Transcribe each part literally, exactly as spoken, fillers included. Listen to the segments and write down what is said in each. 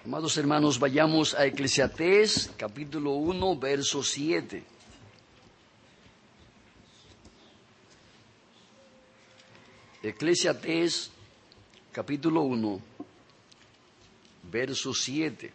Amados hermanos, vayamos a Eclesiastés, capítulo uno, verso siete. Eclesiastés, capítulo uno, verso siete.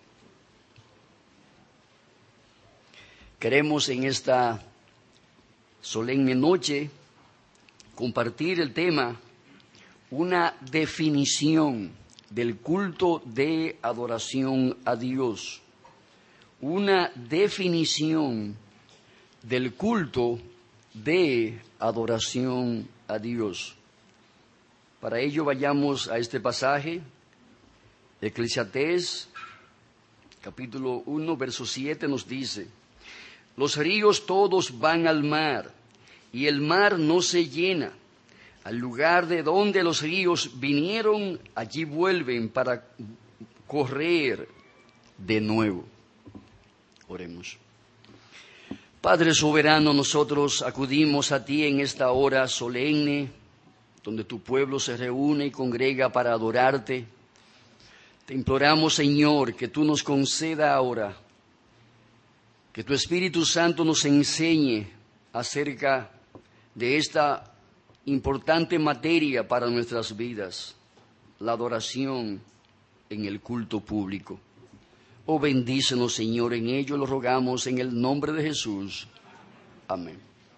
Queremos en esta solemne noche compartir el tema, una definición del culto de adoración a Dios. Una definición del culto de adoración a Dios. Para ello vayamos a este pasaje, Eclesiastés, capítulo uno, verso siete nos dice: los ríos todos van al mar, y el mar no se llena. Al lugar de donde los ríos vinieron, allí vuelven para correr de nuevo. Oremos. Padre soberano, nosotros acudimos a ti en esta hora solemne, donde tu pueblo se reúne y congrega para adorarte. Te imploramos, Señor, que tú nos conceda ahora, que tu Espíritu Santo nos enseñe acerca de esta importante materia para nuestras vidas, la adoración en el culto público. Oh, bendícenos, Señor, en ello lo rogamos en el nombre de Jesús. Amén.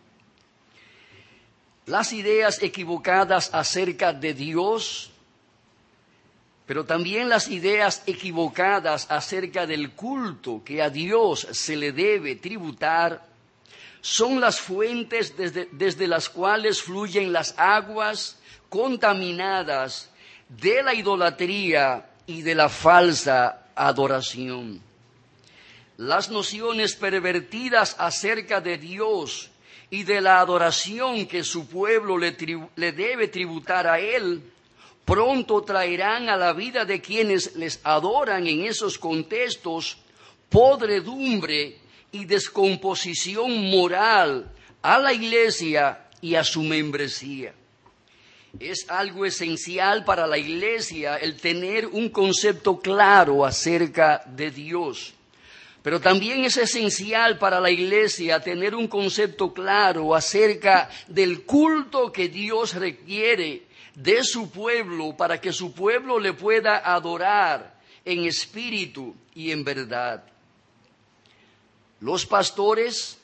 Las ideas equivocadas acerca de Dios, pero también las ideas equivocadas acerca del culto que a Dios se le debe tributar, son las fuentes desde, desde las cuales fluyen las aguas contaminadas de la idolatría y de la falsa adoración. Las nociones pervertidas acerca de Dios y de la adoración que su pueblo le, tribu, le debe tributar a Él, pronto traerán a la vida de quienes les adoran en esos contextos podredumbre y descomposición moral a la iglesia y a su membresía. Es algo esencial para la iglesia el tener un concepto claro acerca de Dios, pero también es esencial para la iglesia tener un concepto claro acerca del culto que Dios requiere de su pueblo para que su pueblo le pueda adorar en espíritu y en verdad. Los pastores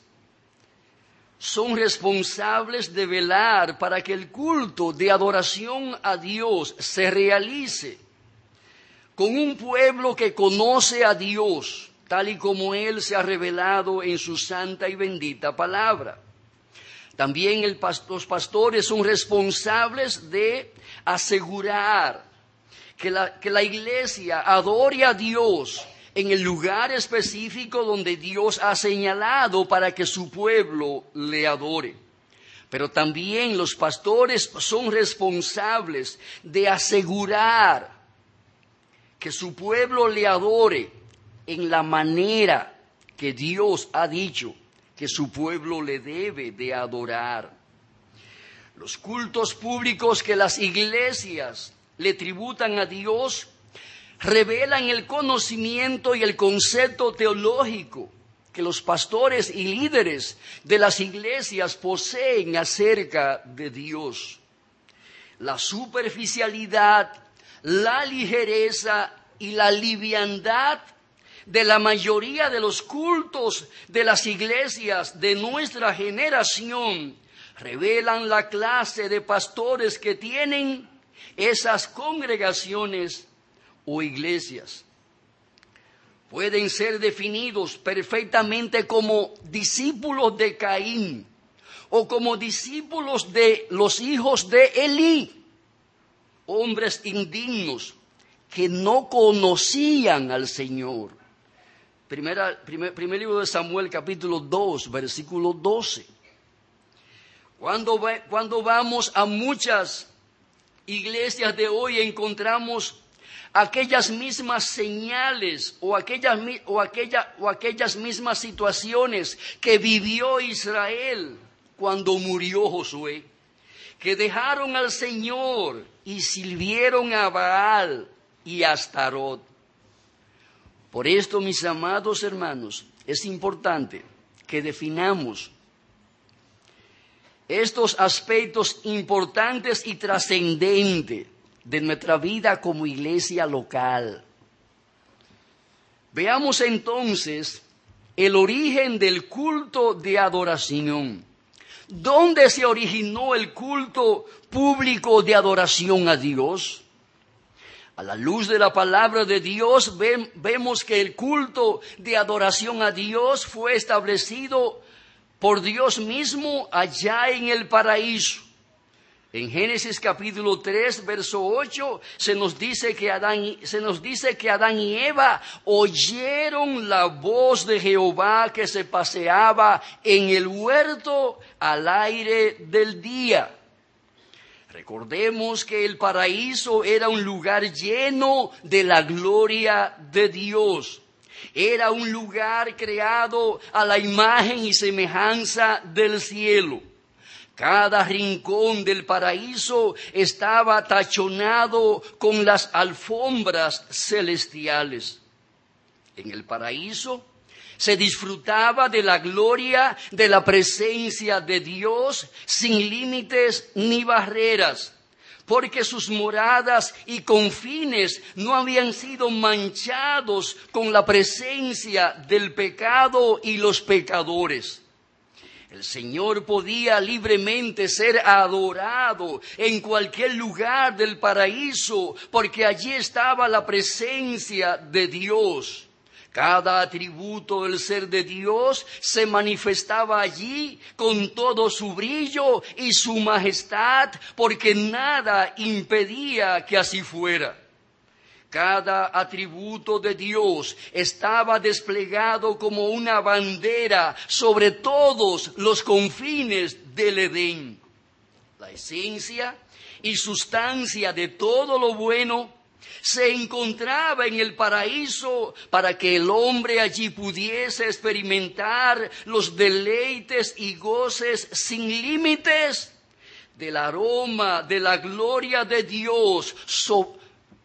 son responsables de velar para que el culto de adoración a Dios se realice con un pueblo que conoce a Dios, tal y como Él se ha revelado en su santa y bendita palabra. También el, los pastores son responsables de asegurar que la, que la iglesia adore a Dios en el lugar específico donde Dios ha señalado para que su pueblo le adore. Pero también los pastores son responsables de asegurar que su pueblo le adore en la manera que Dios ha dicho que su pueblo le debe de adorar. Los cultos públicos que las iglesias le tributan a Dios revelan el conocimiento y el concepto teológico que los pastores y líderes de las iglesias poseen acerca de Dios. La superficialidad, la ligereza y la liviandad de la mayoría de los cultos de las iglesias de nuestra generación revelan la clase de pastores que tienen esas congregaciones o iglesias. Pueden ser definidos perfectamente como discípulos de Caín o como discípulos de los hijos de Elí, hombres indignos que no conocían al Señor. Primera, primer, primer libro de Samuel, capítulo dos, versículo doce. Cuando, cuando vamos a muchas iglesias de hoy encontramos aquellas mismas señales o aquellas, o, aquella, o aquellas mismas situaciones que vivió Israel cuando murió Josué, que dejaron al Señor y sirvieron a Baal y a Astarot. Por esto, mis amados hermanos, es importante que definamos estos aspectos importantes y trascendentes de nuestra vida como iglesia local. Veamos entonces el origen del culto de adoración. ¿Dónde se originó el culto público de adoración a Dios? A la luz de la palabra de Dios vemos que el culto de adoración a Dios fue establecido por Dios mismo allá en el paraíso. En Génesis capítulo tres, verso ocho, se nos dice que Adán, se nos dice que Adán y Eva oyeron la voz de Jehová que se paseaba en el huerto al aire del día. Recordemos que el paraíso era un lugar lleno de la gloria de Dios. Era un lugar creado a la imagen y semejanza del cielo. Cada rincón del paraíso estaba tachonado con las alfombras celestiales. En el paraíso se disfrutaba de la gloria de la presencia de Dios sin límites ni barreras, porque sus moradas y confines no habían sido manchados con la presencia del pecado y los pecadores. El Señor podía libremente ser adorado en cualquier lugar del paraíso, porque allí estaba la presencia de Dios. Cada atributo del ser de Dios se manifestaba allí con todo su brillo y su majestad, porque nada impedía que así fuera. Cada atributo de Dios estaba desplegado como una bandera sobre todos los confines del Edén. La esencia y sustancia de todo lo bueno se encontraba en el paraíso para que el hombre allí pudiese experimentar los deleites y goces sin límites del aroma de la gloria de Dios sobre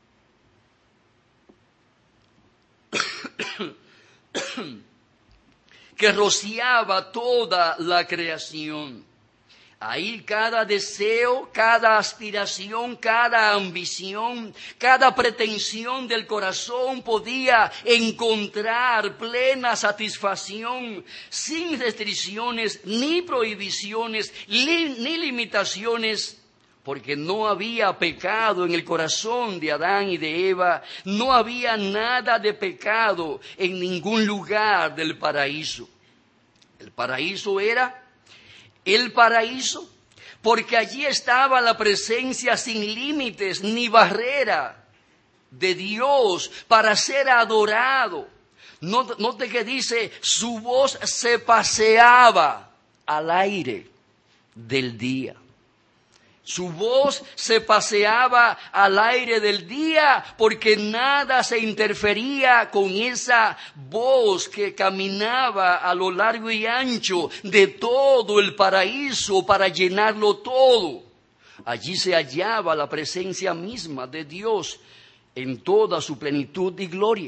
que rociaba toda la creación. Ahí cada deseo, cada aspiración, cada ambición, cada pretensión del corazón podía encontrar plena satisfacción, sin restricciones, ni prohibiciones, li- ni limitaciones, porque no había pecado en el corazón de Adán y de Eva, no había nada de pecado en ningún lugar del paraíso. El paraíso era el paraíso porque allí estaba la presencia sin límites ni barrera de Dios para ser adorado. Note que dice, su voz se paseaba al aire del día. Su voz se paseaba al aire del día porque nada se interfería con esa voz que caminaba a lo largo y ancho de todo el paraíso para llenarlo todo. Allí se hallaba la presencia misma de Dios en toda su plenitud y gloria.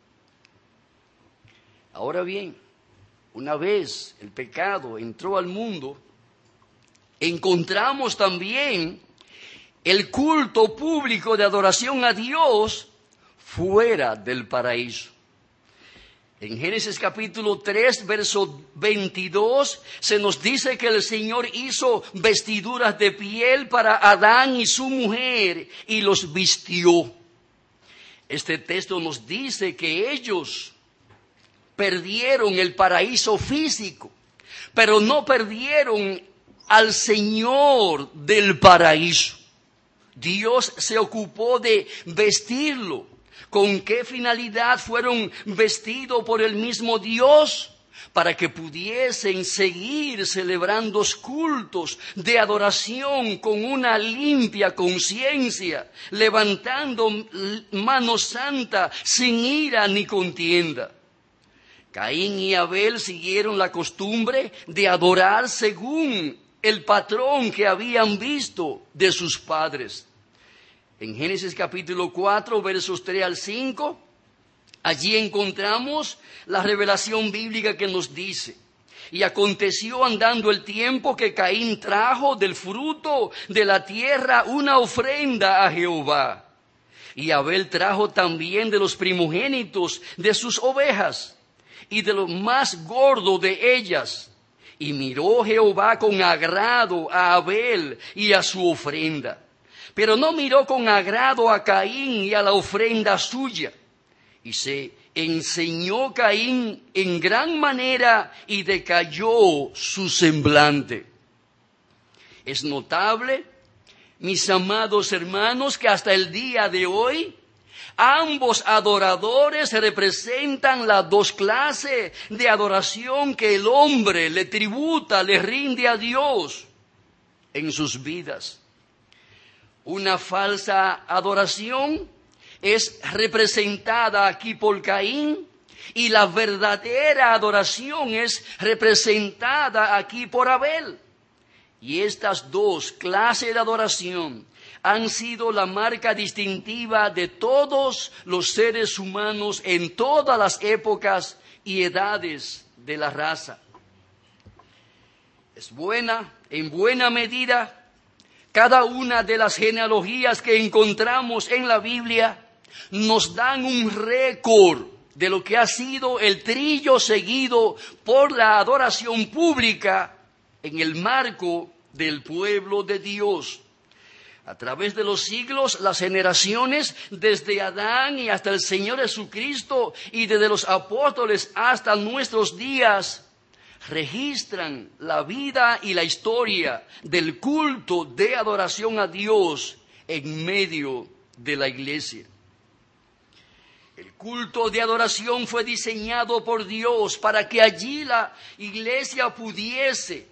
Ahora bien, una vez el pecado entró al mundo, encontramos también el culto público de adoración a Dios fuera del paraíso. En Génesis capítulo tres, verso veintidós, se nos dice que el Señor hizo vestiduras de piel para Adán y su mujer y los vistió. Este texto nos dice que ellos perdieron el paraíso físico, pero no perdieron al Señor del paraíso. Dios se ocupó de vestirlo. ¿Con qué finalidad fueron vestidos por el mismo Dios? Para que pudiesen seguir celebrando cultos de adoración con una limpia conciencia, levantando mano santa sin ira ni contienda. Caín y Abel siguieron la costumbre de adorar según el patrón que habían visto de sus padres. En Génesis capítulo cuatro, versos tres al cinco, Allí encontramos la revelación bíblica que nos dice: y aconteció andando el tiempo que Caín trajo del fruto de la tierra una ofrenda a Jehová. Y Abel trajo también de los primogénitos de sus ovejas y de lo más gordo de ellas. Y miró Jehová con agrado a Abel y a su ofrenda, pero no miró con agrado a Caín y a la ofrenda suya. Y se enseñó Caín en gran manera y decayó su semblante. Es notable, mis amados hermanos, que hasta el día de hoy ambos adoradores representan las dos clases de adoración que el hombre le tributa, le rinde a Dios en sus vidas. Una falsa adoración es representada aquí por Caín y la verdadera adoración es representada aquí por Abel. Y estas dos clases de adoración han sido la marca distintiva de todos los seres humanos en todas las épocas y edades de la raza. Es buena, en buena medida, cada una de las genealogías que encontramos en la Biblia nos dan un récord de lo que ha sido el trillo seguido por la adoración pública en el marco del pueblo de Dios. A través de los siglos, las generaciones, desde Adán y hasta el Señor Jesucristo, y desde los apóstoles hasta nuestros días, registran la vida y la historia del culto de adoración a Dios en medio de la iglesia. El culto de adoración fue diseñado por Dios para que allí la iglesia pudiese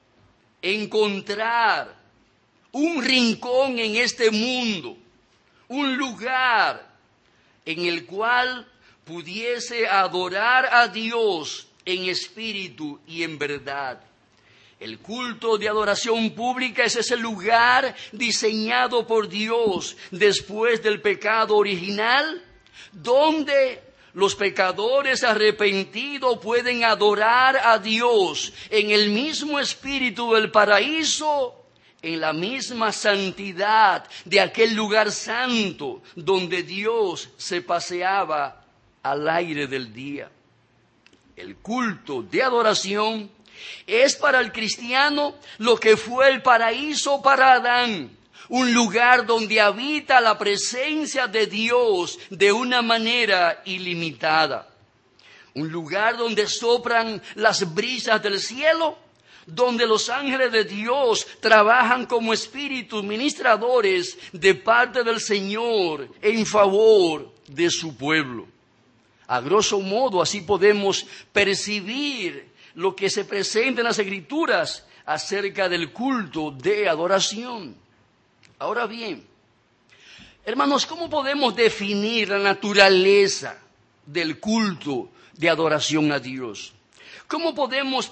encontrar un rincón en este mundo, un lugar en el cual pudiese adorar a Dios en espíritu y en verdad. El culto de adoración pública es ese lugar diseñado por Dios después del pecado original, donde los pecadores arrepentidos pueden adorar a Dios en el mismo espíritu del paraíso, en la misma santidad de aquel lugar santo donde Dios se paseaba al aire del día. El culto de adoración es para el cristiano lo que fue el paraíso para Adán, un lugar donde habita la presencia de Dios de una manera ilimitada, un lugar donde soplan las brisas del cielo, donde los ángeles de Dios trabajan como espíritus ministradores de parte del Señor en favor de su pueblo. A grosso modo, así podemos percibir lo que se presenta en las Escrituras acerca del culto de adoración. Ahora bien, hermanos, ¿cómo podemos definir la naturaleza del culto de adoración a Dios? ¿Cómo podemos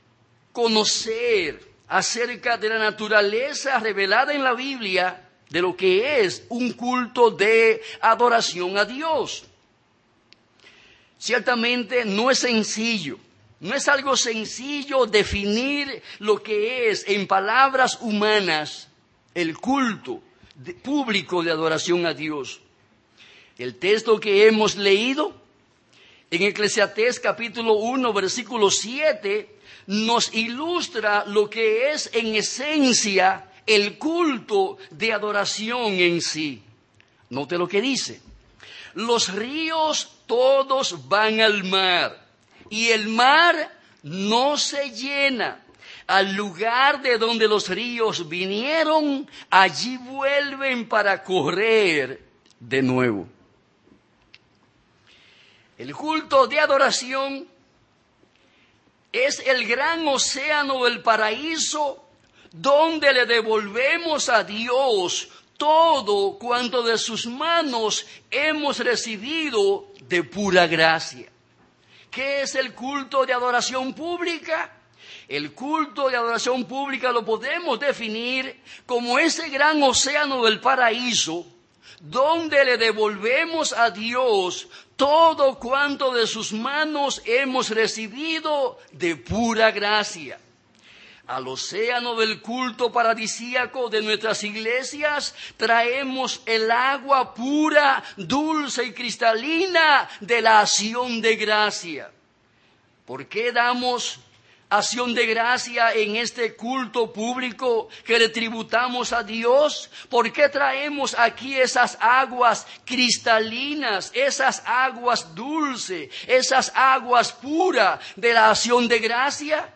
conocer acerca de la naturaleza revelada en la Biblia de lo que es un culto de adoración a Dios? Ciertamente no es sencillo, no es algo sencillo definir lo que es en palabras humanas el culto de, público de adoración a Dios. El texto que hemos leído en Eclesiastés capítulo uno, versículo siete, nos ilustra lo que es en esencia el culto de adoración en sí. Note lo que dice: los ríos todos van al mar, y el mar no se llena. Al lugar de donde los ríos vinieron, allí vuelven para correr de nuevo. El culto de adoración es el gran océano del paraíso, donde le devolvemos a Dios todo cuanto de sus manos hemos recibido de pura gracia. ¿Qué es el culto de adoración pública? El culto de adoración pública lo podemos definir como ese gran océano del paraíso, donde le devolvemos a Dios todo cuanto de sus manos hemos recibido de pura gracia. Al océano del culto paradisíaco de nuestras iglesias traemos el agua pura, dulce y cristalina de la acción de gracia. ¿Por qué damos acción de gracia en este culto público que le tributamos a Dios? ¿Por qué traemos aquí esas aguas cristalinas, esas aguas dulces, esas aguas puras de la acción de gracia?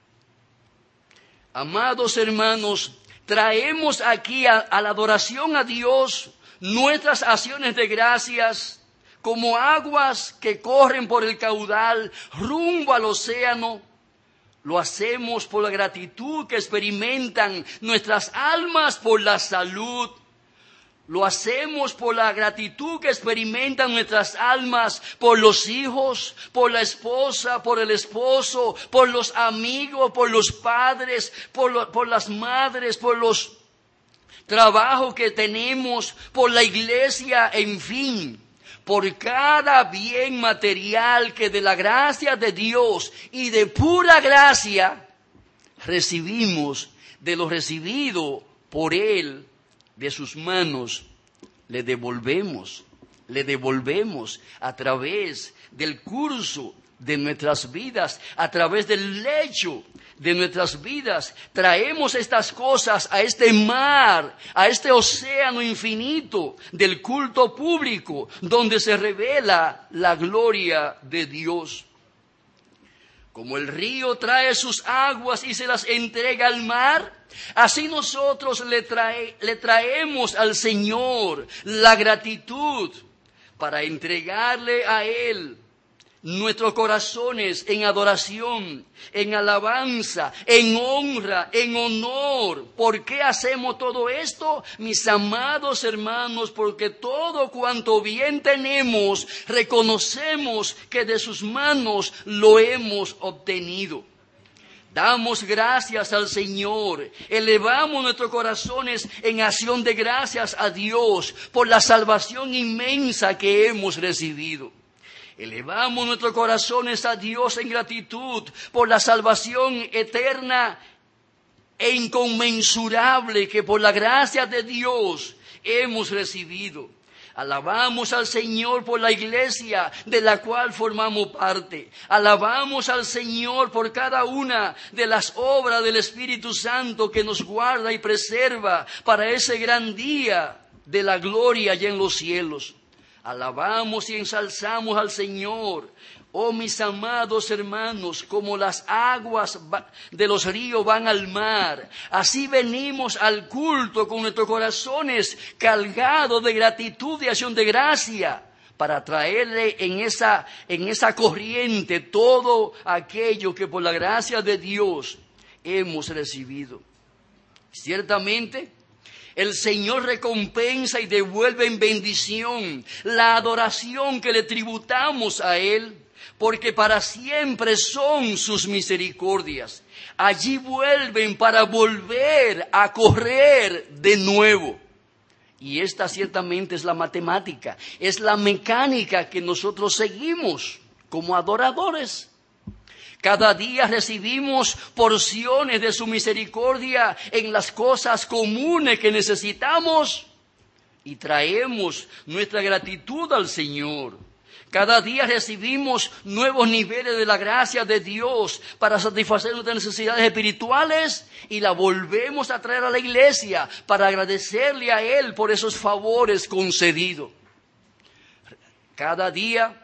Amados hermanos, traemos aquí a, a la adoración a Dios nuestras acciones de gracias como aguas que corren por el caudal rumbo al océano. Lo hacemos por la gratitud que experimentan nuestras almas por la salud. Lo hacemos por la gratitud que experimentan nuestras almas por los hijos, por la esposa, por el esposo, por los amigos, por los padres, por, lo, por las madres, por los trabajos que tenemos, por la iglesia, en fin. Por cada bien material que de la gracia de Dios y de pura gracia recibimos, de lo recibido por Él, de sus manos, le devolvemos, le devolvemos a través del curso de nuestras vidas, a través del lecho de nuestras vidas. Traemos estas cosas a este mar, a este océano infinito del culto público, donde se revela la gloria de Dios. Como el río trae sus aguas y se las entrega al mar, así nosotros le, trae, le traemos al Señor la gratitud para entregarle a Él nuestros corazones en adoración, en alabanza, en honra, en honor. ¿Por qué hacemos todo esto, mis amados hermanos? Porque todo cuanto bien tenemos, reconocemos que de sus manos lo hemos obtenido. Damos gracias al Señor, elevamos nuestros corazones en acción de gracias a Dios por la salvación inmensa que hemos recibido. Elevamos nuestros corazones a Dios en gratitud por la salvación eterna e inconmensurable que por la gracia de Dios hemos recibido. Alabamos al Señor por la iglesia de la cual formamos parte. Alabamos al Señor por cada una de las obras del Espíritu Santo que nos guarda y preserva para ese gran día de la gloria allá en los cielos. Alabamos y ensalzamos al Señor, oh mis amados hermanos, como las aguas de los ríos van al mar. Así venimos al culto con nuestros corazones cargados de gratitud y acción de gracia, para traerle en esa, en esa corriente todo aquello que por la gracia de Dios hemos recibido. Ciertamente, el Señor recompensa y devuelve en bendición la adoración que le tributamos a Él, porque para siempre son sus misericordias. Allí vuelven para volver a correr de nuevo. Y esta ciertamente es la matemática, es la mecánica que nosotros seguimos como adoradores. Cada día recibimos porciones de su misericordia en las cosas comunes que necesitamos y traemos nuestra gratitud al Señor. Cada día recibimos nuevos niveles de la gracia de Dios para satisfacer nuestras necesidades espirituales y la volvemos a traer a la iglesia para agradecerle a Él por esos favores concedidos. Cada día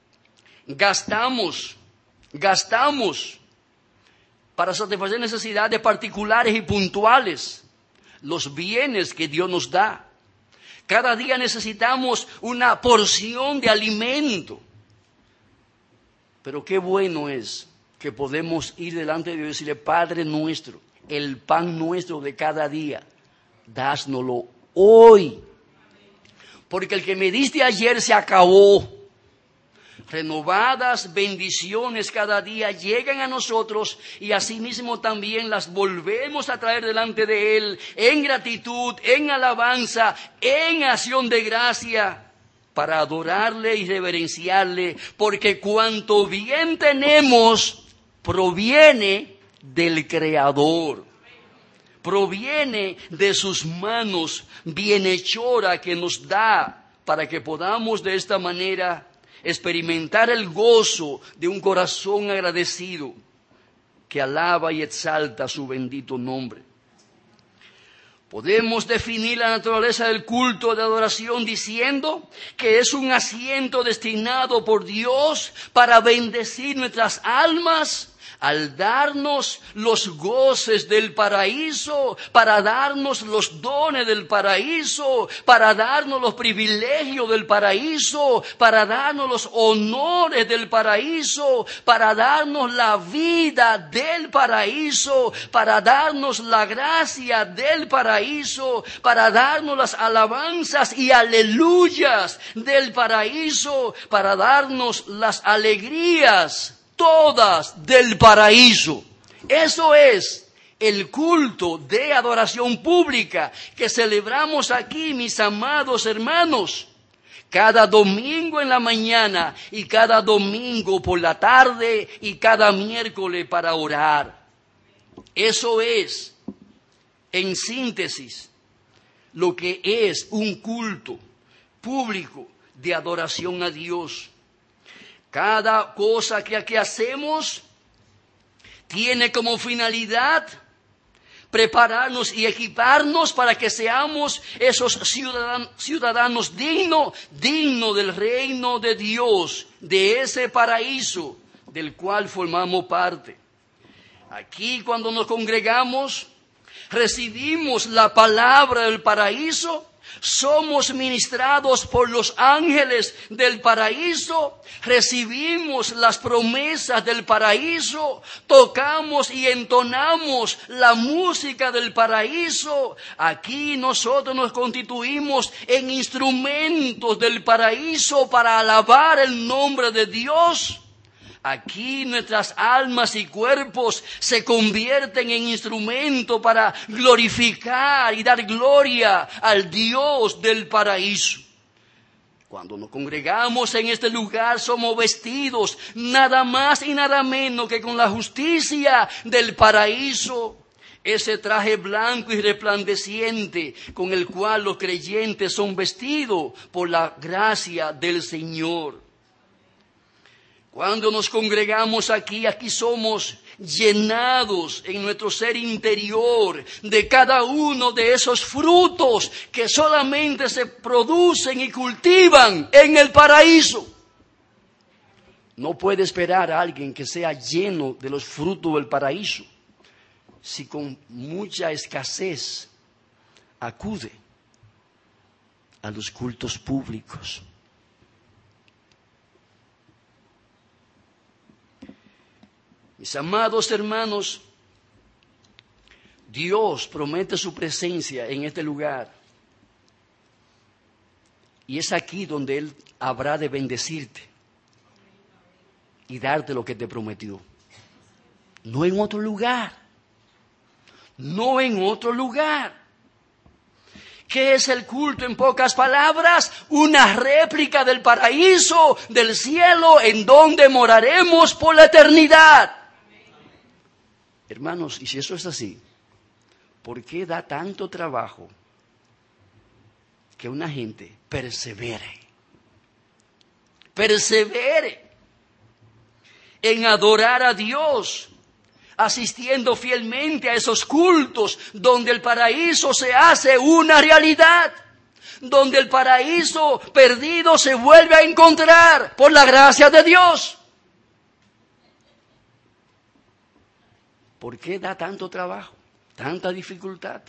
gastamos Gastamos para satisfacer necesidades particulares y puntuales los bienes que Dios nos da. Cada día necesitamos una porción de alimento. Pero qué bueno es que podemos ir delante de Dios y decirle: Padre nuestro, el pan nuestro de cada día, dásnoslo hoy. Porque el que me diste ayer se acabó. renovadas bendiciones cada día llegan a nosotros y asimismo también las volvemos a traer delante de Él en gratitud, en alabanza, en acción de gracia, para adorarle y reverenciarle, porque cuanto bien tenemos proviene del Creador, proviene de sus manos bienhechora que nos da para que podamos de esta manera experimentar el gozo de un corazón agradecido que alaba y exalta su bendito nombre. Podemos definir la naturaleza del culto de adoración diciendo que es un asiento destinado por Dios para bendecir nuestras almas al darnos los goces del paraíso, para darnos los dones del paraíso, para darnos los privilegios del paraíso, para darnos los honores del paraíso, para darnos la vida del paraíso, para darnos la gracia del paraíso, para darnos las alabanzas y aleluyas del paraíso, para darnos las alegrías todas del paraíso. Eso es el culto de adoración pública que celebramos aquí, mis amados hermanos, cada domingo en la mañana y cada domingo por la tarde y cada miércoles para orar. Eso es, en síntesis, lo que es un culto público de adoración a Dios. Cada cosa que aquí hacemos tiene como finalidad prepararnos y equiparnos para que seamos esos ciudadanos, ciudadanos dignos, dignos del reino de Dios, de ese paraíso del cual formamos parte. Aquí cuando nos congregamos, recibimos la palabra del paraíso. Somos ministrados por los ángeles del paraíso, recibimos las promesas del paraíso, tocamos y entonamos la música del paraíso. Aquí nosotros nos constituimos en instrumentos del paraíso para alabar el nombre de Dios. Aquí nuestras almas y cuerpos se convierten en instrumento para glorificar y dar gloria al Dios del paraíso. Cuando nos congregamos en este lugar somos vestidos nada más y nada menos que con la justicia del paraíso. Ese traje blanco y resplandeciente con el cual los creyentes son vestidos por la gracia del Señor. Cuando nos congregamos aquí, aquí somos llenados en nuestro ser interior de cada uno de esos frutos que solamente se producen y cultivan en el paraíso. No puede esperar a alguien que sea lleno de los frutos del paraíso si con mucha escasez acude a los cultos públicos. Mis amados hermanos, Dios promete su presencia en este lugar. Y es aquí donde Él habrá de bendecirte y darte lo que te prometió. No en otro lugar. No en otro lugar. ¿Qué es el culto en pocas palabras? Una réplica del paraíso, del cielo, en donde moraremos por la eternidad. Hermanos, y si eso es así, ¿por qué da tanto trabajo que una gente persevere? Persevere en adorar a Dios, asistiendo fielmente a esos cultos donde el paraíso se hace una realidad, donde el paraíso perdido se vuelve a encontrar por la gracia de Dios. ¿Por qué da tanto trabajo, tanta dificultad?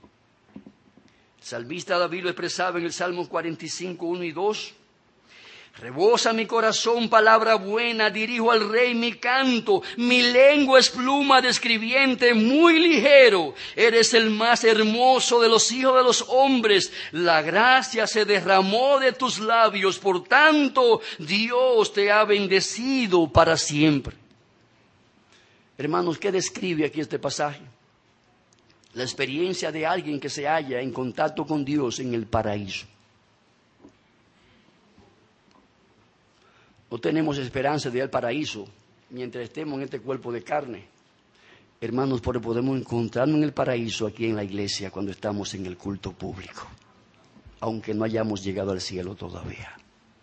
El salmista David lo expresaba en el Salmo cuarenta y cinco, uno y dos. Rebosa mi corazón palabra buena, dirijo al rey mi canto, mi lengua es pluma de escribiente muy ligero. Eres el más hermoso de los hijos de los hombres, la gracia se derramó de tus labios, por tanto Dios te ha bendecido para siempre. Hermanos, ¿qué describe aquí este pasaje? La experiencia de alguien que se halla en contacto con Dios en el paraíso. No tenemos esperanza de ir al paraíso mientras estemos en este cuerpo de carne. Hermanos, pero podemos encontrarnos en el paraíso aquí en la iglesia cuando estamos en el culto público, aunque no hayamos llegado al cielo todavía.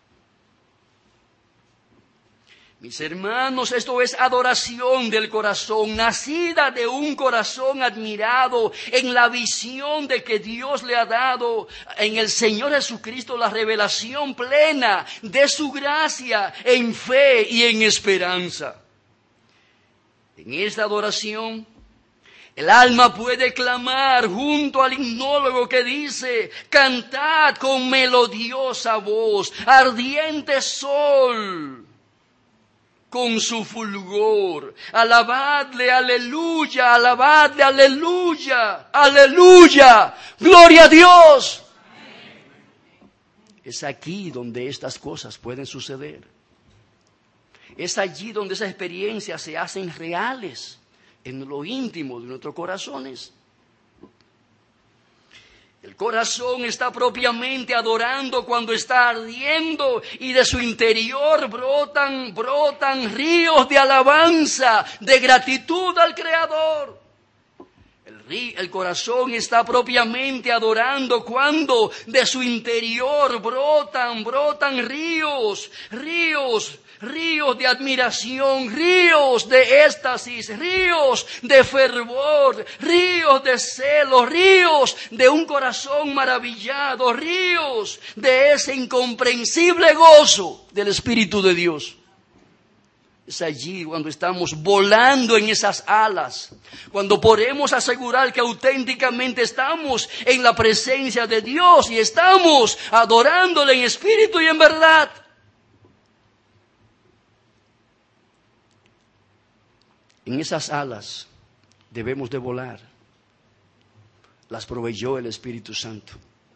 Mis hermanos, esto es adoración del corazón, nacida de un corazón admirado en la visión de que Dios le ha dado en el Señor Jesucristo la revelación plena de su gracia en fe y en esperanza. En esta adoración, el alma puede clamar junto al himnólogo que dice: cantad con melodiosa voz, ardiente sol con su fulgor, alabadle, aleluya, alabadle, aleluya, aleluya, gloria a Dios. Es aquí donde estas cosas pueden suceder. Es allí donde esas experiencias se hacen reales en lo íntimo de nuestros corazones. El corazón está propiamente adorando cuando está ardiendo y de su interior brotan, brotan ríos de alabanza, de gratitud al Creador. El, rí, el corazón está propiamente adorando cuando de su interior brotan, brotan ríos, ríos, ríos de admiración, ríos de éxtasis, ríos de fervor, ríos de celo, ríos de un corazón maravillado, ríos de ese incomprensible gozo del Espíritu de Dios. Es allí cuando estamos volando en esas alas, cuando podemos asegurar que auténticamente estamos en la presencia de Dios y estamos adorándole en espíritu y en verdad. En esas alas debemos de volar. Las proveyó el Espíritu Santo.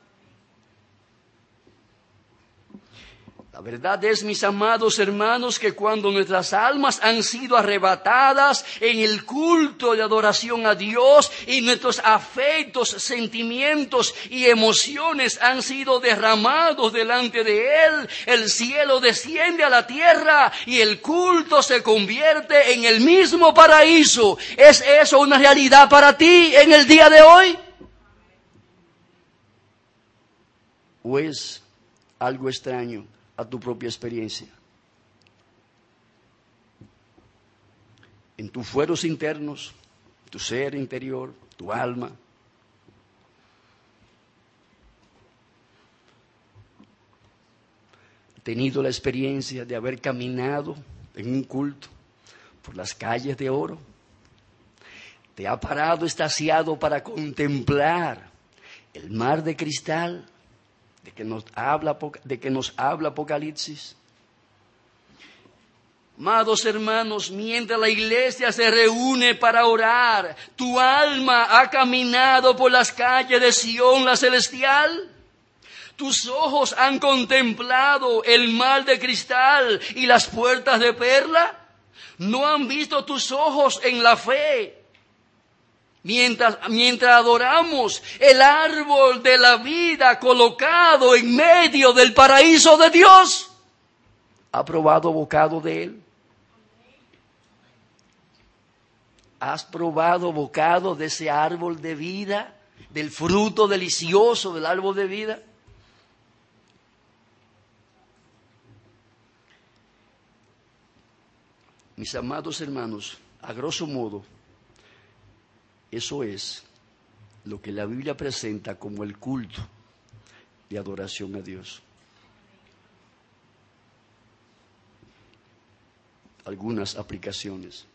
La verdad es, mis amados hermanos, que cuando nuestras almas han sido arrebatadas en el culto de adoración a Dios y nuestros afectos, sentimientos y emociones han sido derramados delante de Él, el cielo desciende a la tierra y el culto se convierte en el mismo paraíso. ¿Es eso una realidad para ti en el día de hoy? ¿O es algo extraño a tu propia experiencia? En tus fueros internos, tu ser interior, tu alma. ¿Has tenido la experiencia de haber caminado en un culto por las calles de oro? ¿Te ha parado extasiado para contemplar el mar de cristal de que nos habla, de que nos habla Apocalipsis? Amados hermanos, mientras la iglesia se reúne para orar, ¿tu alma ha caminado por las calles de Sión, la celestial? ¿Tus ojos han contemplado el mar de cristal y las puertas de perla? ¿No han visto tus ojos en la fe? Mientras, mientras adoramos el árbol de la vida colocado en medio del paraíso de Dios. ¿Ha probado bocado de él? ¿Has probado bocado de ese árbol de vida? ¿Del fruto delicioso del árbol de vida? Mis amados hermanos, a grosso modo, eso es lo que la Biblia presenta como el culto de adoración a Dios. Algunas aplicaciones.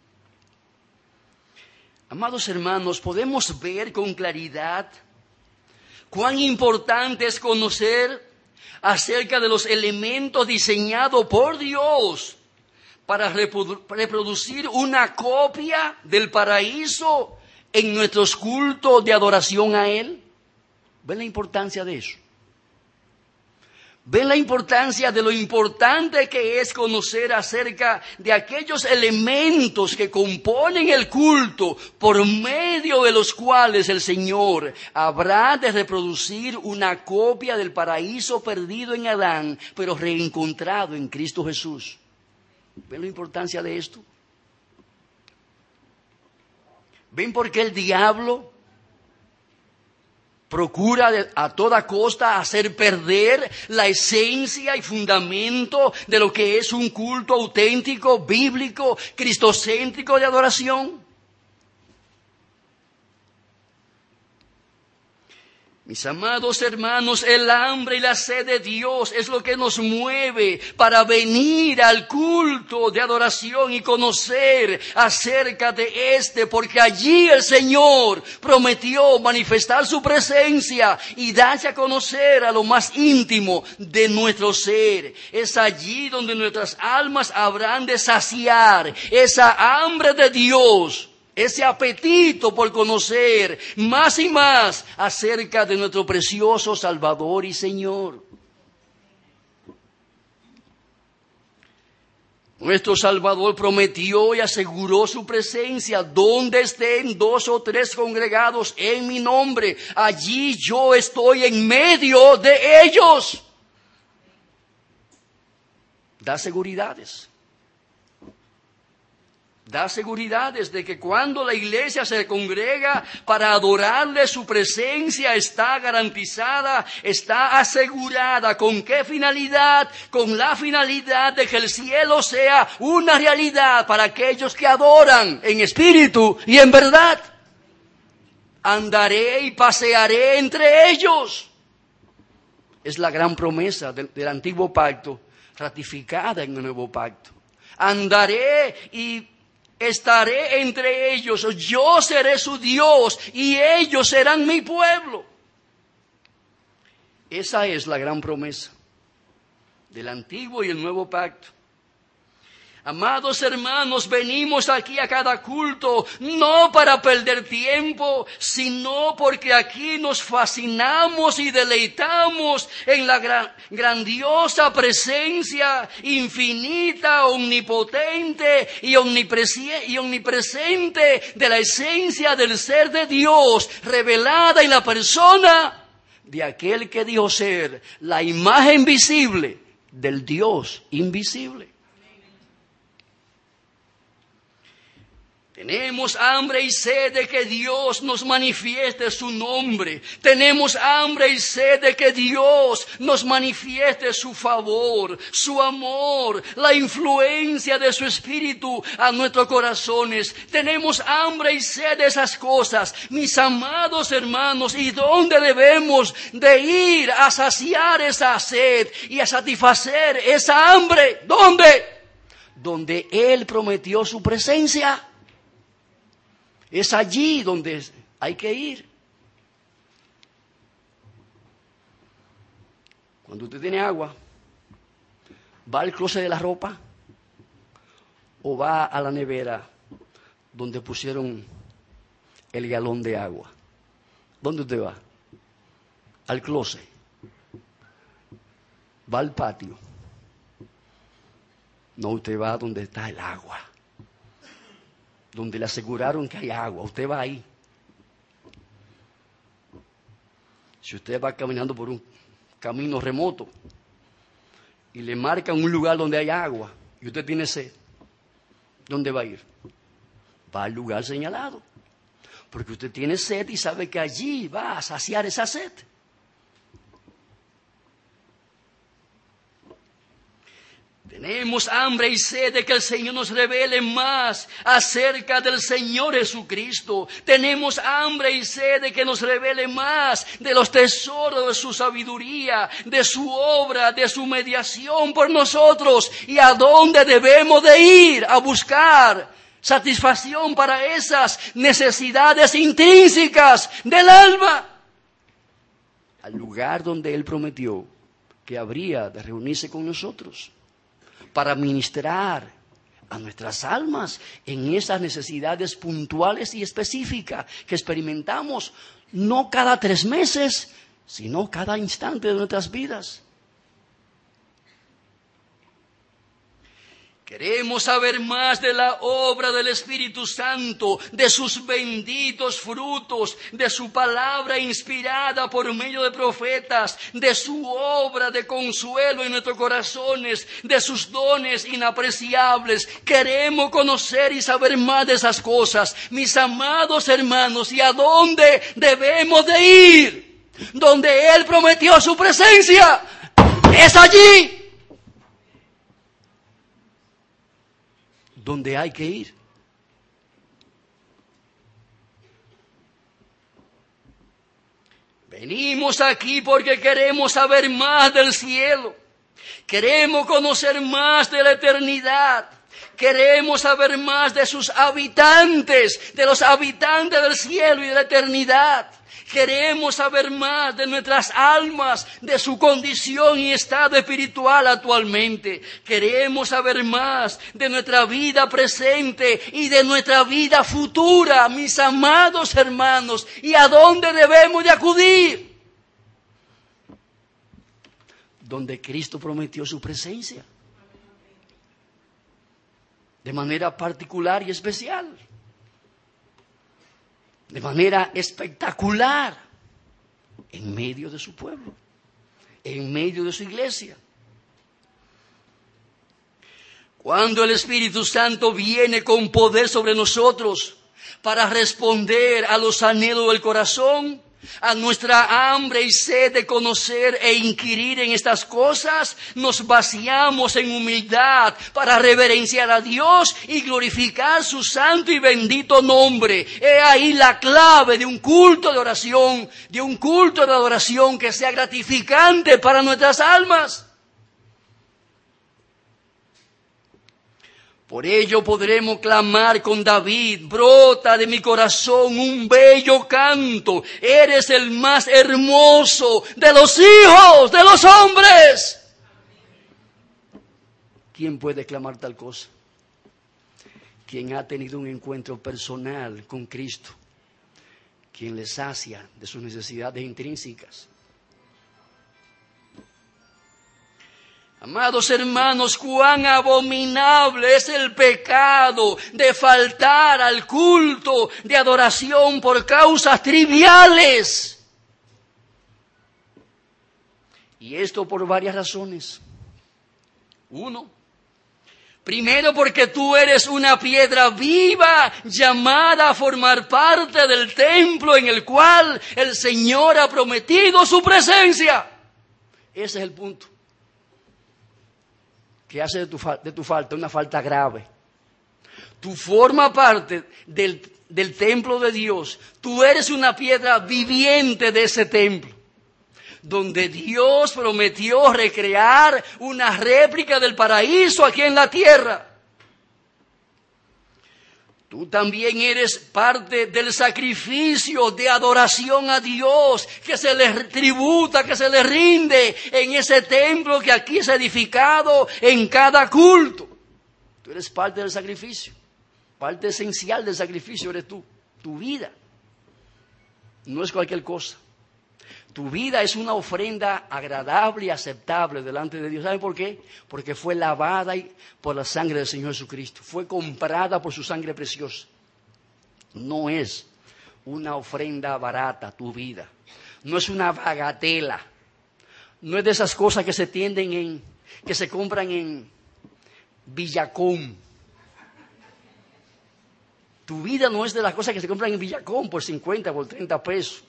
Amados hermanos, podemos ver con claridad cuán importante es conocer acerca de los elementos diseñados por Dios para reprodu- reproducir una copia del paraíso en nuestros cultos de adoración a Él. ¿Ven la importancia de eso? ¿Ven la importancia de lo importante que es conocer acerca de aquellos elementos que componen el culto por medio de los cuales el Señor habrá de reproducir una copia del paraíso perdido en Adán, pero reencontrado en Cristo Jesús? ¿Ven la importancia de esto? ¿Ven por qué el diablo procura a toda costa hacer perder la esencia y fundamento de lo que es un culto auténtico, bíblico, cristocéntrico de adoración? Mis amados hermanos, el hambre y la sed de Dios es lo que nos mueve para venir al culto de adoración y conocer acerca de este, porque allí el Señor prometió manifestar su presencia y darse a conocer a lo más íntimo de nuestro ser. Es allí donde nuestras almas habrán de saciar esa hambre de Dios, ese apetito por conocer más y más acerca de nuestro precioso Salvador y Señor. Nuestro Salvador prometió y aseguró su presencia. Donde estén dos o tres congregados en mi nombre, allí yo estoy en medio de ellos. Da seguridades. Da seguridades de que cuando la iglesia se congrega para adorarle, su presencia está garantizada, está asegurada. ¿Con qué finalidad? Con la finalidad de que el cielo sea una realidad para aquellos que adoran en espíritu y en verdad. Andaré y pasearé entre ellos. Es la gran promesa del, del antiguo pacto, ratificada en el nuevo pacto. Andaré y estaré entre ellos, yo seré su Dios y ellos serán mi pueblo. Esa es la gran promesa del antiguo y el nuevo pacto. Amados hermanos, venimos aquí a cada culto no para perder tiempo, sino porque aquí nos fascinamos y deleitamos en la gran, grandiosa presencia infinita, omnipotente y, omnipresi- y omnipresente de la esencia del ser de Dios, revelada en la persona de aquel que dijo ser la imagen visible del Dios invisible. Tenemos hambre y sed de que Dios nos manifieste su nombre. Tenemos hambre y sed de que Dios nos manifieste su favor, su amor, la influencia de su Espíritu a nuestros corazones. Tenemos hambre y sed de esas cosas, mis amados hermanos. ¿Y dónde debemos de ir a saciar esa sed y a satisfacer esa hambre? ¿Dónde? Donde Él prometió su presencia. Es allí donde hay que ir. Cuando usted tiene agua, ¿va al closet de la ropa? ¿O va a la nevera donde pusieron el galón de agua? ¿Dónde usted va? Al closet. ¿Va al patio? No, usted va donde está el agua, donde le aseguraron que hay agua. Usted va ahí. Si usted va caminando por un camino remoto y le marcan un lugar donde hay agua y usted tiene sed, ¿dónde va a ir? Va al lugar señalado, porque usted tiene sed y sabe que allí va a saciar esa sed. Tenemos hambre y sed de que el Señor nos revele más acerca del Señor Jesucristo. Tenemos hambre y sed de que nos revele más de los tesoros de su sabiduría, de su obra, de su mediación por nosotros, y a dónde debemos de ir a buscar satisfacción para esas necesidades intrínsecas del alma. Al lugar donde Él prometió que habría de reunirse con nosotros para ministrar a nuestras almas en esas necesidades puntuales y específicas que experimentamos no cada tres meses, sino cada instante de nuestras vidas. Queremos saber más de la obra del Espíritu Santo, de sus benditos frutos, de su palabra inspirada por medio de profetas, de su obra de consuelo en nuestros corazones, de sus dones inapreciables. Queremos conocer y saber más de esas cosas, mis amados hermanos, y a dónde debemos de ir. Donde Él prometió su presencia, es allí donde hay que ir. Venimos aquí porque queremos saber más del cielo. Queremos conocer más de la eternidad. Queremos saber más de sus habitantes, de los habitantes del cielo y de la eternidad. Queremos saber más de nuestras almas, de su condición y estado espiritual actualmente. Queremos saber más de nuestra vida presente y de nuestra vida futura, mis amados hermanos. ¿Y a dónde debemos de acudir? Donde Cristo prometió su presencia. De manera particular y especial. De manera espectacular, en medio de su pueblo, en medio de su iglesia. Cuando el Espíritu Santo viene con poder sobre nosotros para responder a los anhelos del corazón, a nuestra hambre y sed de conocer e inquirir en estas cosas, nos vaciamos en humildad para reverenciar a Dios y glorificar su santo y bendito nombre. He ahí la clave de un culto de oración, de un culto de adoración que sea gratificante para nuestras almas. Por ello podremos clamar con David: brota de mi corazón un bello canto, eres el más hermoso de los hijos de los hombres. ¿Quién puede clamar tal cosa? Quien ha tenido un encuentro personal con Cristo, quien le sacia de sus necesidades intrínsecas. Amados hermanos, cuán abominable es el pecado de faltar al culto de adoración por causas triviales. Y esto por varias razones. Uno, primero porque tú eres una piedra viva llamada a formar parte del templo en el cual el Señor ha prometido su presencia. Ese es el punto. Que hace de tu, de tu falta una falta grave. Tú formas parte del, del templo de Dios. Tú eres una piedra viviente de ese templo, donde Dios prometió recrear una réplica del paraíso aquí en la tierra. Tú también eres parte del sacrificio de adoración a Dios que se le tributa, que se le rinde en ese templo que aquí es edificado en cada culto. Tú eres parte del sacrificio, parte esencial del sacrificio eres tú, tu vida. No es cualquier cosa. Tu vida es una ofrenda agradable y aceptable delante de Dios. ¿Saben por qué? Porque fue lavada por la sangre del Señor Jesucristo. Fue comprada por su sangre preciosa. No es una ofrenda barata tu vida. No es una bagatela. No es de esas cosas que se tienden en, que se compran en Villacón. Tu vida no es de las cosas que se compran en Villacón por cincuenta, por treinta pesos.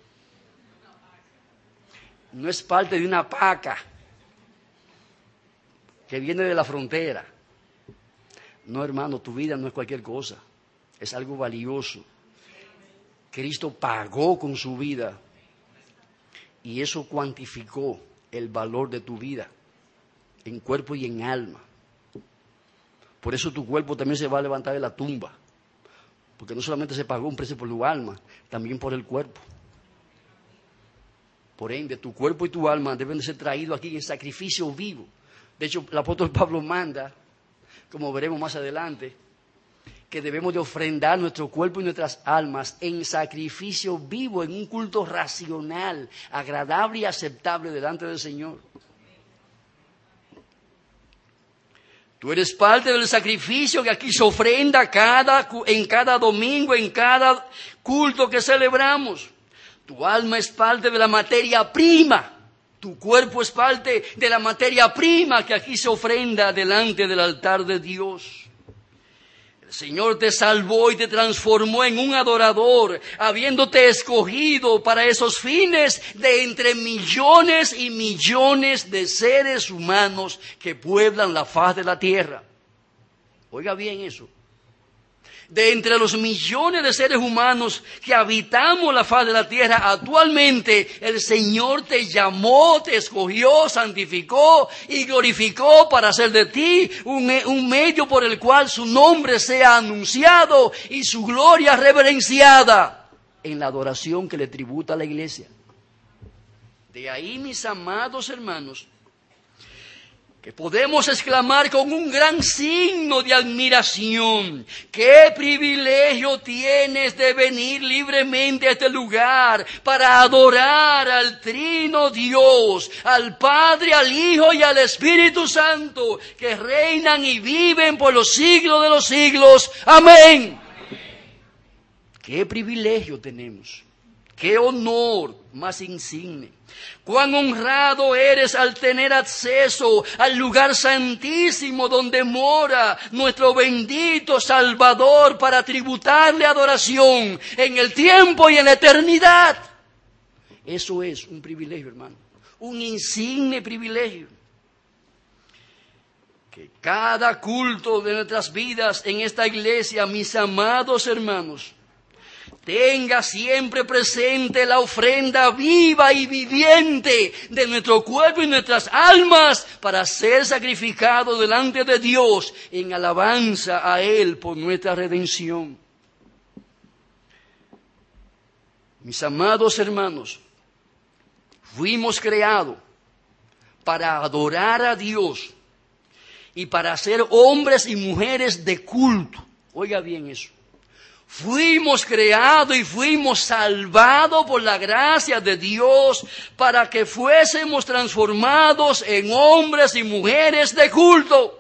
No es parte de una paca que viene de la frontera. No, hermano, tu vida no es cualquier cosa. Es algo valioso. Cristo pagó con su vida y eso cuantificó el valor de tu vida en cuerpo y en alma. Por eso tu cuerpo también se va a levantar de la tumba, porque no solamente se pagó un precio por tu alma, también por el cuerpo. Por ende, tu cuerpo y tu alma deben de ser traídos aquí en sacrificio vivo. De hecho, el apóstol Pablo manda, como veremos más adelante, que debemos de ofrendar nuestro cuerpo y nuestras almas en sacrificio vivo, en un culto racional, agradable y aceptable delante del Señor. Tú eres parte del sacrificio que aquí se ofrenda cada, en cada domingo, en cada culto que celebramos. Tu alma es parte de la materia prima. Tu cuerpo es parte de la materia prima que aquí se ofrenda delante del altar de Dios. El Señor te salvó y te transformó en un adorador, habiéndote escogido para esos fines de entre millones y millones de seres humanos que pueblan la faz de la tierra. Oiga bien eso. De entre los millones de seres humanos que habitamos la faz de la tierra, actualmente el Señor te llamó, te escogió, santificó y glorificó para hacer de ti un, un medio por el cual su nombre sea anunciado y su gloria reverenciada en la adoración que le tributa a la iglesia. De ahí, mis amados hermanos, que podemos exclamar con un gran signo de admiración: ¡qué privilegio tienes de venir libremente a este lugar para adorar al Trino Dios, al Padre, al Hijo y al Espíritu Santo, que reinan y viven por los siglos de los siglos! ¡Amén! ¡Qué privilegio tenemos! ¡Qué honor más insigne! ¡Cuán honrado eres al tener acceso al lugar santísimo donde mora nuestro bendito Salvador para tributarle adoración en el tiempo y en la eternidad! Eso es un privilegio, hermano, un insigne privilegio. Que cada culto de nuestras vidas en esta iglesia, mis amados hermanos, tenga siempre presente la ofrenda viva y viviente de nuestro cuerpo y nuestras almas para ser sacrificado delante de Dios en alabanza a Él por nuestra redención. Mis amados hermanos, fuimos creados para adorar a Dios y para ser hombres y mujeres de culto. Oiga bien eso. Fuimos creados y fuimos salvados por la gracia de Dios para que fuésemos transformados en hombres y mujeres de culto.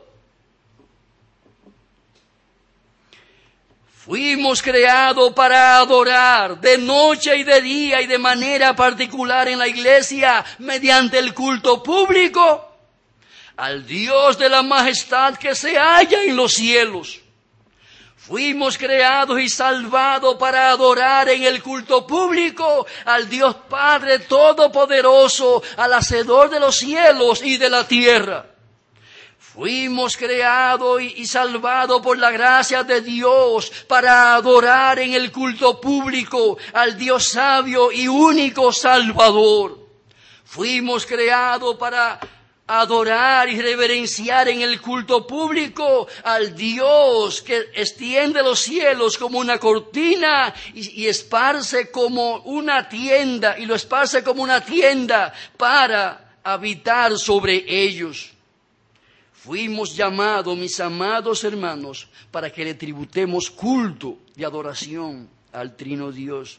Fuimos creados para adorar de noche y de día y de manera particular en la iglesia mediante el culto público al Dios de la majestad que se halla en los cielos. Fuimos creados y salvados para adorar en el culto público al Dios Padre Todopoderoso, al Hacedor de los cielos y de la tierra. Fuimos creados y, y salvados por la gracia de Dios para adorar en el culto público al Dios sabio y único Salvador. Fuimos creados para adorar y reverenciar en el culto público al Dios que extiende los cielos como una cortina y, y esparce como una tienda, y lo esparce como una tienda para habitar sobre ellos. Fuimos llamados, mis amados hermanos, para que le tributemos culto y adoración al Trino Dios.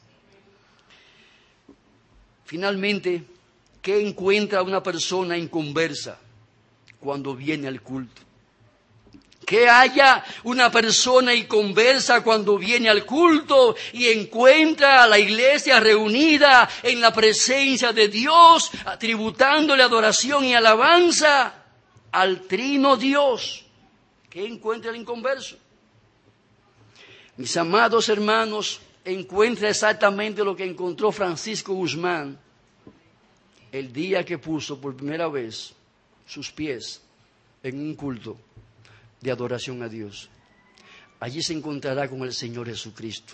Finalmente, ¿qué encuentra una persona inconversa cuando viene al culto? ¿Qué haya una persona inconversa cuando viene al culto y encuentra a la iglesia reunida en la presencia de Dios, tributándole adoración y alabanza al Trino Dios? ¿Qué encuentra el inconverso? Mis amados hermanos, encuentra exactamente lo que encontró Francisco Guzmán el día que puso por primera vez sus pies en un culto de adoración a Dios. Allí se encontrará con el Señor Jesucristo.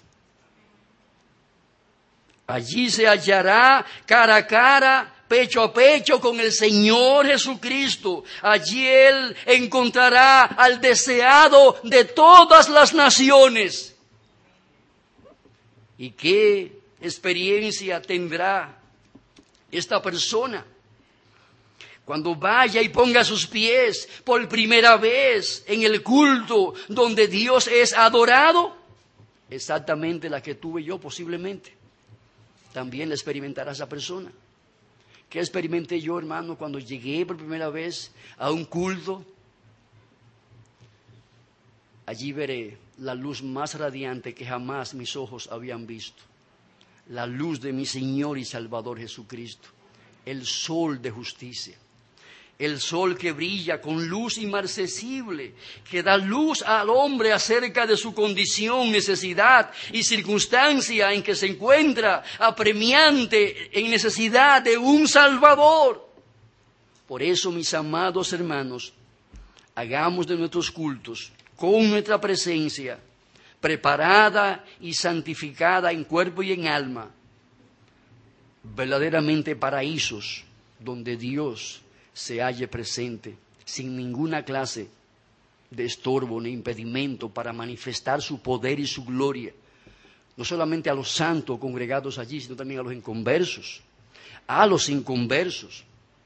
Allí se hallará cara a cara, pecho a pecho con el Señor Jesucristo. Allí Él encontrará al deseado de todas las naciones. ¿Y qué experiencia tendrá esta persona, cuando vaya y ponga sus pies por primera vez en el culto donde Dios es adorado, exactamente la que tuve yo posiblemente, también la experimentará esa persona. ¿Qué experimenté yo, hermano, cuando llegué por primera vez a un culto? Allí veré la luz más radiante que jamás mis ojos habían visto. La luz de mi Señor y Salvador Jesucristo. El sol de justicia. El sol que brilla con luz inmarcesible, que da luz al hombre acerca de su condición, necesidad y circunstancia en que se encuentra, apremiante en necesidad de un Salvador. Por eso, mis amados hermanos, hagamos de nuestros cultos, con nuestra presencia, preparada y santificada en cuerpo y en alma, verdaderamente paraísos donde Dios se halle presente, sin ninguna clase de estorbo ni impedimento para manifestar su poder y su gloria, no solamente a los santos congregados allí, sino también a los inconversos, a los inconversos.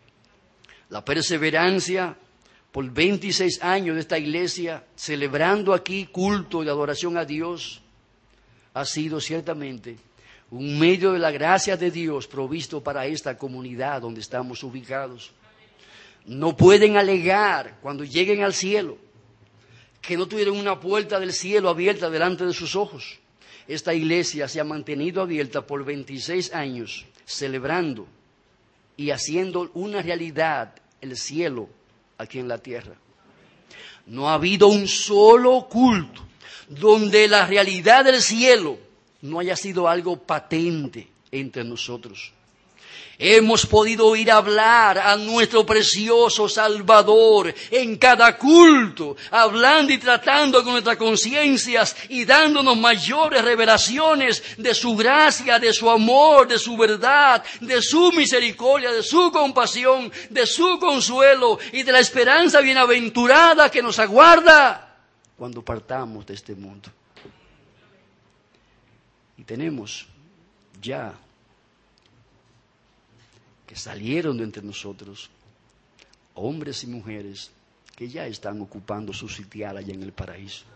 La perseverancia por veintiséis años de esta iglesia, celebrando aquí culto de adoración a Dios, ha sido ciertamente un medio de la gracia de Dios provisto para esta comunidad donde estamos ubicados. No pueden alegar cuando lleguen al cielo que no tuvieron una puerta del cielo abierta delante de sus ojos. Esta iglesia se ha mantenido abierta por veintiséis años, celebrando y haciendo una realidad el cielo aquí en la tierra. No ha habido un solo culto donde la realidad del cielo no haya sido algo patente entre nosotros. Hemos podido oír hablar a nuestro precioso Salvador en cada culto, hablando y tratando con nuestras conciencias y dándonos mayores revelaciones de su gracia, de su amor, de su verdad, de su misericordia, de su compasión, de su consuelo y de la esperanza bienaventurada que nos aguarda cuando partamos de este mundo. Y tenemos ya que salieron de entre nosotros, hombres y mujeres que ya están ocupando su sitial allá en el paraíso.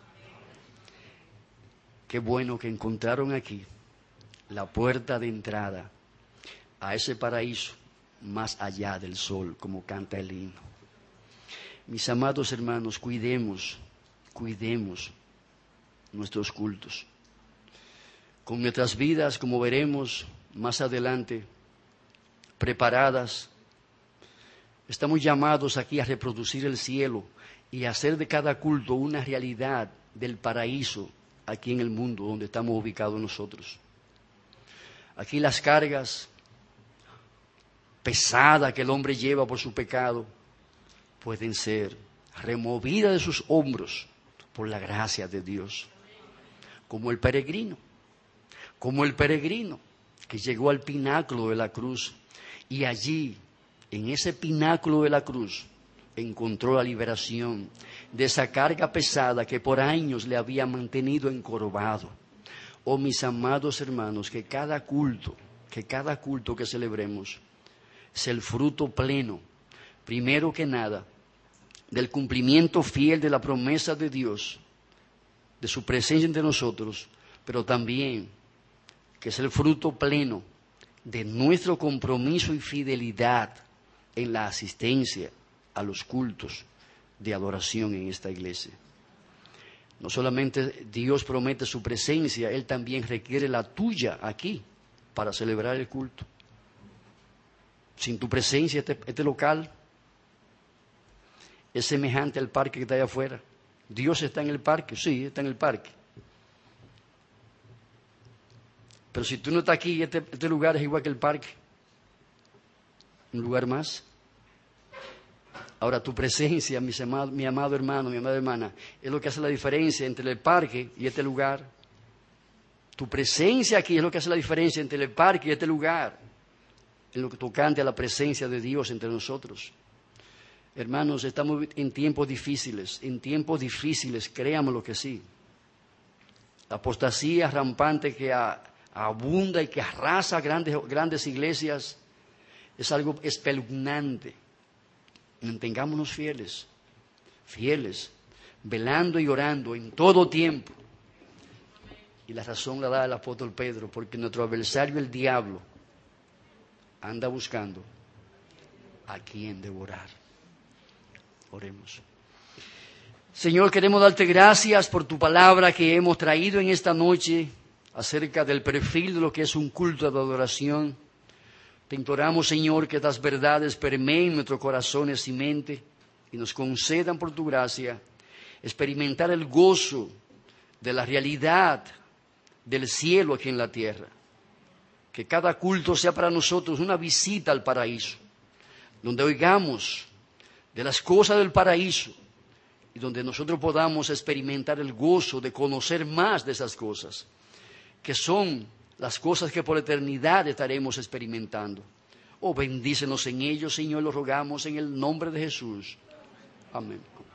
Qué bueno que encontraron aquí la puerta de entrada a ese paraíso más allá del sol, como canta el himno. Mis amados hermanos, cuidemos, cuidemos nuestros cultos. Con nuestras vidas, como veremos más adelante, preparadas, estamos llamados aquí a reproducir el cielo y a hacer de cada culto una realidad del paraíso aquí en el mundo donde estamos ubicados nosotros. Aquí las cargas pesadas que el hombre lleva por su pecado pueden ser removidas de sus hombros por la gracia de Dios, como el peregrino, como el peregrino que llegó al pináculo de la cruz. Y allí, en ese pináculo de la cruz, encontró la liberación de esa carga pesada que por años le había mantenido encorvado. Oh, mis amados hermanos, que cada culto, que cada culto que celebremos, sea el fruto pleno, primero que nada, del cumplimiento fiel de la promesa de Dios, de su presencia entre nosotros, pero también que es el fruto pleno de nuestro compromiso y fidelidad en la asistencia a los cultos de adoración en esta iglesia. No solamente Dios promete su presencia, Él también requiere la tuya aquí para celebrar el culto. Sin tu presencia este, este local es semejante al parque que está allá afuera. Dios está en el parque, sí, está en el parque. Pero si tú no estás aquí, este, este lugar es igual que el parque. Un lugar más. Ahora, tu presencia, mi amado, mi amado hermano, mi amada hermana, es lo que hace la diferencia entre el parque y este lugar. Tu presencia aquí es lo que hace la diferencia entre el parque y este lugar, en lo que tocante a la presencia de Dios entre nosotros. Hermanos, estamos en tiempos difíciles, en tiempos difíciles, créanmelo que sí. La apostasía rampante que ha abunda y que arrasa grandes, grandes iglesias, Es algo espeluznante. Mantengámonos fieles, fieles, velando y orando en todo tiempo. Y la razón la da el apóstol Pedro, porque nuestro adversario, el diablo, anda buscando a quien devorar. Oremos. Señor, queremos darte gracias por tu palabra que hemos traído en esta noche acerca del perfil de lo que es un culto de adoración. Te imploramos, Señor, que estas verdades permeen nuestros corazones y mente y nos concedan por tu gracia experimentar el gozo de la realidad del cielo aquí en la tierra. Que cada culto sea para nosotros una visita al paraíso, donde oigamos de las cosas del paraíso y donde nosotros podamos experimentar el gozo de conocer más de esas cosas, que son las cosas que por eternidad estaremos experimentando. Oh, bendícenos en ellos, Señor, lo rogamos en el nombre de Jesús. Amén.